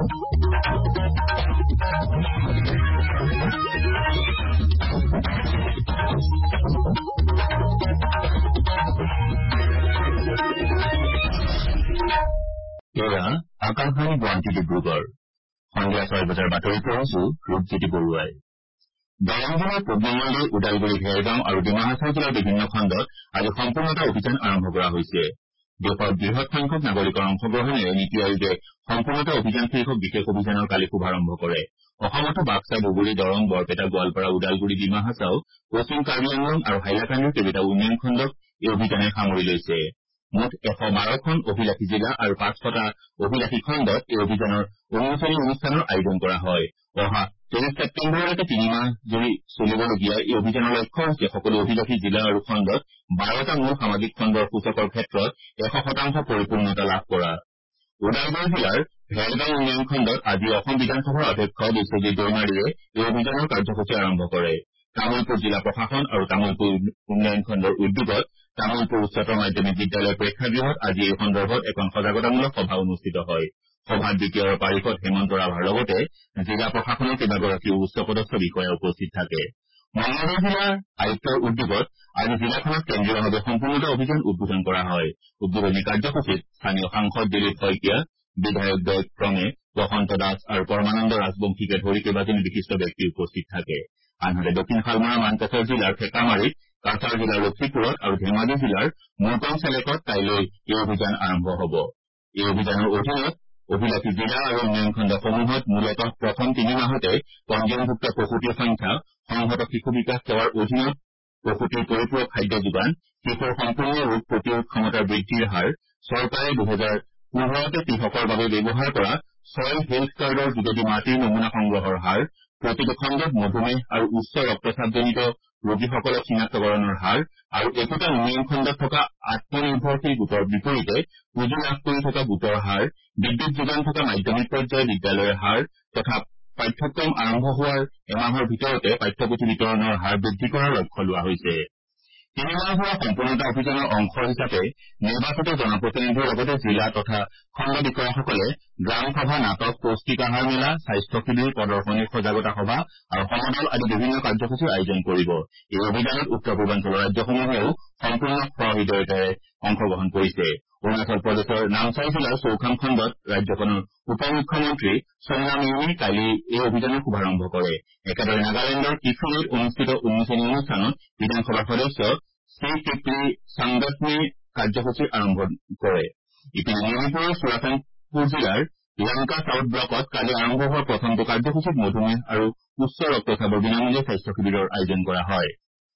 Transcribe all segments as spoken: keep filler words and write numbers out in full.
এয়া আকাশবাণী গুৱাহাটী ডিব্ৰুগড় সন্ধিয়া ছয় বজাৰ বাতৰি পঢ়িছো ৰূপজ্যোতি বৰুৱাই। দৰং জিলাৰ পূবনমন্দি ওদালগুৰি ভেৰগাঁও আৰু ডিমা হাছাও জিলাৰ বিভিন্ন খণ্ডত আজি সম্পূৰ্ণতা অভিযান আৰম্ভ কৰা হৈছে। দেশৰ বৃহৎ সংখ্যক নাগৰিকৰ অংশগ্ৰহণেৰে নীতি আয়োগে সম্পূৰ্ণতা অভিযান শীৰ্ষক বিশেষ অভিযানৰ কালি শুভাৰম্ভ কৰে। অসমতো বাক্সা ধুবুৰী দৰং বৰপেটা গোৱালপাৰা ওদালগুৰি ডিমা হাছাও পশ্চিম কাৰ্বি আংলং আৰু হাইলাকান্দিৰ কেইবাটাও উন্নয়ন খণ্ডক এই অভিযানে সামৰি লৈছে। মুঠ এশ বাৰখন অভিলাষী জিলা আৰু পাঁচশটা অভিলাষী খণ্ডত এই অভিযানৰ উন্মোচনী অনুষ্ঠানৰ আয়োজন কৰা হয়। অহা তেইছ ছেপ্টেম্বৰলৈকে তিনিমাহ জুৰি চলিবলগীয়া এই অভিযানৰ লক্ষ্য হৈছে সকলো অভিলাষী জিলা আৰু খণ্ডত বাৰটা মূল সামাজিক খণ্ডৰ সূচকৰ ক্ষেত্ৰত এশ শতাংশ পৰিপূৰ্ণতা লাভ কৰা। ওদালগুৰি জিলাৰ ভেৰগাঁও উন্নয়ন খণ্ডত আজি অসম বিধানসভাৰ অধ্যক্ষ বিশ্বজিৎ দৈমাৰীয়ে এই অভিযানৰ কাৰ্যসূচী আৰম্ভ কৰে। তামুলপুৰ জিলা প্ৰশাসন আৰু তামুলপুৰ উন্নয়ন খণ্ডৰ উদ্যোগত তামুলপুৰ উচ্চতৰ মাধ্যমিক বিদ্যালয়ৰ প্ৰেক্ষাগৃহত আজি এই সন্দৰ্ভত এখন সজাগতামূলক সভা অনুষ্ঠিত হয়। সভাত দ্বিতীয় পাৰিষদ হেমন্ত ৰাভাৰ লগতে জিলা প্ৰশাসনৰ কেইবাগৰাকীও উচ্চপদস্থ বিষয়া উপস্থিত থাকে। মঙলদৈ জিলাৰ আয়ুক্তৰ উদ্যোগত আজি জিলাখনত কেন্দ্ৰীয়ভাৱে সম্পূৰ্ণতা অভিযান উদ্বোধন কৰা হয়। উদ্বোধনী কাৰ্যসূচীত স্থানীয় সাংসদ দিলীপ শইকীয়া, বিধায়কদ্বয় ক্ৰমে বসন্ত দাস আৰু পৰমানন্দ ৰাজবংশীকে ধৰি কেইবাজনো বিশিষ্ট ব্যক্তি উপস্থিত থাকে। আনহাতে দক্ষিণ শালমৰা মানকাছাৰ জিলাৰ ফেকামাৰীত, কাছাৰ জিলাৰ লক্ষীপুৰত আৰু ধেমাজি জিলাৰ মুৰকং চেলেকত কাইলৈ এই অভিযান আৰম্ভ হ'ব। এই অভিযানৰ অধীনত অভিলাষী জিলা আৰু উন্নয়ন খণ্ডসমূহত মূলতঃ প্ৰথম তিনি মাহতে পঞ্জীয়নভুক্ত প্ৰসূতিৰ সংখ্যা, সংহত শিশু বিকাশ সেৱাৰ অধীনত প্ৰসূতিৰ পৰিপূৰক খাদ্য যোগান, শিশুৰ সম্পূৰ্ণ ৰোগ প্ৰতিৰোধ ক্ষমতাৰ বৃদ্ধিৰ হাৰ, চৰকাৰে দুহেজাৰ পোন্ধৰতে কৃষকৰ বাবে ব্যৱহাৰ কৰা ছইল হেল্থ কাৰ্ডৰ যোগেদি মাটিৰ নমুনা সংগ্ৰহৰ হাৰ, প্ৰতিটো খণ্ডত মধুমেহ আৰু উচ্চ ৰক্তচাপজনিত ৰোগীসকলক চিনাক্তকৰণৰ হাৰ আৰু একোটা উন্নয়ন খণ্ডত থকা আত্মনিৰ্ভৰশীল গোটৰ বিপৰীতে পুঁজি লাভ কৰি থকা গোটৰ হাৰ, বিদ্যুৎ যোগান থকা মাধ্যমিক পৰ্যায়ৰ বিদ্যালয়ৰ হাৰ তথা পাঠ্যক্ৰম আৰম্ভ হোৱাৰ এমাহৰ ভিতৰতে পাঠ্যপুথি বিতৰণৰ হাৰ বৃদ্ধি কৰাৰ লক্ষ্য লোৱা হৈছে। তিনিমাহ হোৱা সম্পূৰ্ণতা অভিযানৰ অংশ হিচাপে নিৰ্বাচিত জনপ্ৰতিনিধিৰ লগতে জিলা তথা খণ্ড বিষয়াসকলে গ্ৰাম সভা, নাটক, পৌষ্টিক আহাৰ মেলা, স্বাস্থ্য শিবিৰ, প্ৰদৰ্শনী, সজাগতা সভা আৰু সমদল আদি বিভিন্ন কাৰ্যসূচীৰ আয়োজন কৰিব। এই অভিযানত উত্তৰ পূৰ্বাঞ্চলৰ ৰাজ্যসমূহেও সম্পূৰ্ণ সহৃদয়তাৰে অংশগ্ৰহণ কৰিছে। অৰুণাচল প্ৰদেশৰ নামচাই জিলাৰ চৌখাম খণ্ডত ৰাজ্যখনৰ উপ মুখ্যমন্ত্ৰী চাওনা মেইনে কালি এই অভিযানৰ শুভাৰম্ভ কৰে। একেদৰে নাগালেণ্ডৰ কিফিলিত অনুষ্ঠিত উন্মোচনী অনুষ্ঠানত বিধানসভাৰ সদস্য চি কিপলি চাংগাটমে কাৰ্যসূচীৰ আৰম্ভ কৰে। ইপিনে মণিপুৰৰ চুৰাচান্দপুৰ জিলাৰ লংকা চাউথ ব্লকত কালি আৰম্ভ হোৱা প্ৰথমটো কাৰ্যসূচীত মধুমেহ আৰু উচ্চ ৰক্তচাপৰ বিনামূলীয়া স্বাস্থ্য শিবিৰৰ আয়োজন কৰা হয়।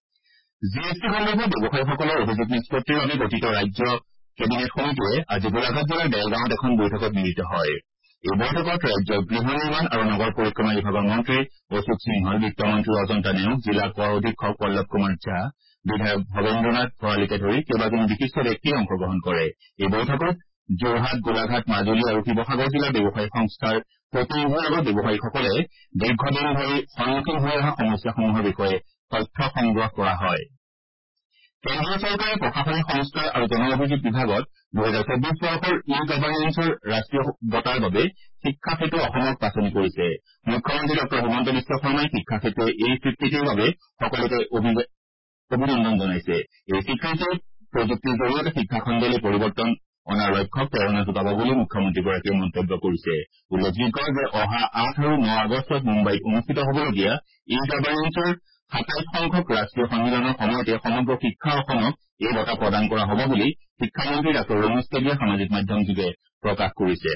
জি এছ টি সন্দৰ্ভত ব্যৱসায়ীসকলৰ অভিযোগ নিষ্পত্তিৰ বাবে গঠিত ৰাজ্য কেবিনেট সমিতিয়ে আজি গোলাঘাট জিলাৰ বেলগাঁৱত এখন বৈঠকত মিলিত হয়। এই বৈঠকত ৰাজ্যৰ গৃহ নিৰ্মাণ আৰু নগৰ পৰিক্ৰমা বিভাগৰ মন্ত্ৰী অচ্যুত সিংহল, বিত্তমন্ত্ৰী অজন্তা নেওগ, জিলা কৰ অধীক্ষক পল্লৱ কুমাৰ ঝা, বিধায়ক ভৱেন্দ্ৰনাথ ভৰালীকে ধৰি কেইবাজনো বিশিষ্ট ব্যক্তিয়ে অংশগ্ৰহণ কৰে। এই বৈঠকত যোৰহাট, গোলাঘাট, মাজুলী আৰু শিৱসাগৰ জিলাৰ ব্যৱসায়ী সংস্থাৰ প্ৰতিনিধিৰ লগত ব্যৱসায়ীসকলে দীৰ্ঘদিন ধৰি সন্মুখীন হৈ অহা সমস্যাসমূহৰ বিষয়ে তথ্য সংগ্ৰহ কৰা হয়। কেন্দ্ৰীয় চৰকাৰে প্ৰশাসনিক সংস্কাৰ আৰু জন অভিযোগ বিভাগত দুহেজাৰ চৌবিশ বৰ্ষৰ ই গভাৰ্নেন্সৰ ৰাষ্ট্ৰীয় বঁটাৰ বাবে শিক্ষা সেতু অসমক বাছনি কৰিছে। মুখ্যমন্ত্ৰী ডঃ হিমন্ত বিশ্ব শৰ্মাই শিক্ষা সেতুৱে এই স্বীকৃতিৰ বাবে সকলোকে অভিনন্দন জনাইছে। এই স্বীকৃতিয়ে প্ৰযুক্তিৰ জৰিয়তে শিক্ষাখণ্ডলৈ পৰিৱৰ্তন অনাৰ লক্ষ্যক প্ৰেৰণা যোগাব বুলি মুখ্যমন্ত্ৰীগৰাকীয়ে মন্তব্য কৰিছে। উল্লেখযোগ্য যে অহা আঠ আৰু ন আগষ্টত মুম্বাইত অনুষ্ঠিত হ'বলগীয়া ই গভাৰ্নেন্সৰ সাতাইশ সংখ্যক ৰাষ্ট্ৰীয় সন্মিলনৰ সময়তে সমগ্ৰ শিক্ষা অসমক এই বঁটা প্ৰদান কৰা হ'ব বুলি শিক্ষামন্ত্ৰী ডাঃ ৰমেশ কেবিয়ে সামাজিক মাধ্যমযোগে প্ৰকাশ কৰিছে।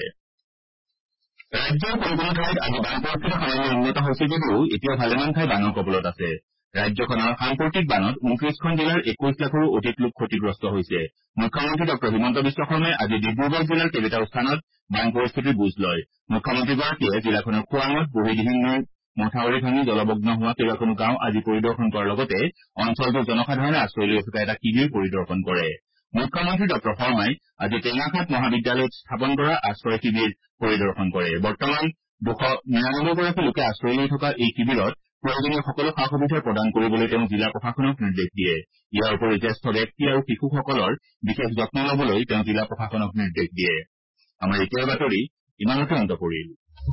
ৰাজ্যৰ কোনো কোনো ঠাইত আজি বান পৰিস্থিতি সামান্য উন্নত হৈছে যদিও এতিয়াও ভালেমান ঠাই বানৰ কবলত আছে। ৰাজ্যখনৰ সাম্প্ৰতিক বানত ঊনত্ৰিশখন জিলাৰ একৈশ লাখৰো অধিক লোক ক্ষতিগ্ৰস্ত হৈছে। মুখ্যমন্ত্ৰী ডঃ হিমন্ত বিশ্ব শৰ্মাই আজি ডিব্ৰুগড় জিলাৰ কেইবাটাও স্থানত বান পৰিস্থিতিৰ বুজ লয়। মুখ্যমন্ত্ৰীগৰাকীয়ে জিলাখনৰ খোৱাঙত বুঢ়ীদিহিং নৈৰ মথাউৰি ভাঙি জলমগ্ন হোৱা কেইবাখনো গাঁও আজি পৰিদৰ্শন কৰাৰ লগতে অঞ্চলটোৰ জনসাধাৰণে আশ্ৰয় লৈ থকা এটা শিবিৰ পৰিদৰ্শন কৰে। মুখ্যমন্ত্ৰী ডঃ শৰ্মাই আজি টেঙাখাত মহাবিদ্যালয়ত স্থাপন কৰা আশ্ৰয় শিবিৰ পৰিদৰ্শন কৰে। বৰ্তমান দুশ নিৰানব্বৈগৰাকী লোকে আশ্ৰয় লৈ থকা এই শিবিৰত প্ৰয়োজনীয় সকলো সা সুবিধা প্ৰদান কৰিবলৈ তেওঁ জিলা প্ৰশাসনক নিৰ্দেশ দিয়ে। ইয়াৰ উপৰি জ্যেষ্ঠ ব্যক্তি আৰু শিশুসকলৰ বিশেষ যত্ন ল'বলৈ তেওঁ জিলা প্ৰশাসনক নিৰ্দেশ দিয়ে। আমাৰ এতিয়াৰ বাতৰি ইমানতে অন্ত পৰিল।